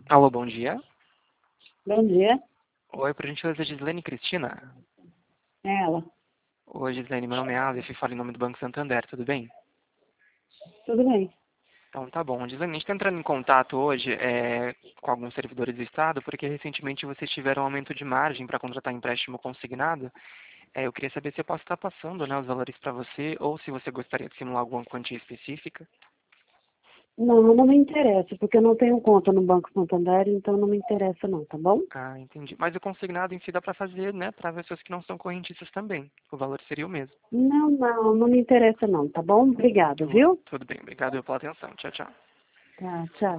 Alô, bom dia. Bom dia, Oi, por gentileza, Gislene Cristina. é ela. Oi, Gislene, meu nome é Aleph, falo em nome do Banco Santander, tudo bem? Tudo bem? Então tá bom. Gislene, a gente está entrando em contato hoje com alguns servidores do Estado, porque recentemente vocês tiveram um aumento de margem para contratar empréstimo consignado. Eu queria saber se eu posso estar passando, né, os valores para você, ou se você gostaria de simular alguma quantia específica. Não, não me interessa, porque eu não tenho conta no Banco Santander, então não me interessa não, tá bom? Ah, entendi. Mas o consignado em si dá para fazer, né, para pessoas que não são correntistas também. O valor seria o mesmo. Não me interessa não, tá bom? Obrigado, viu? Tudo bem, obrigado pela atenção. Tchau, tchau. Tá, tchau.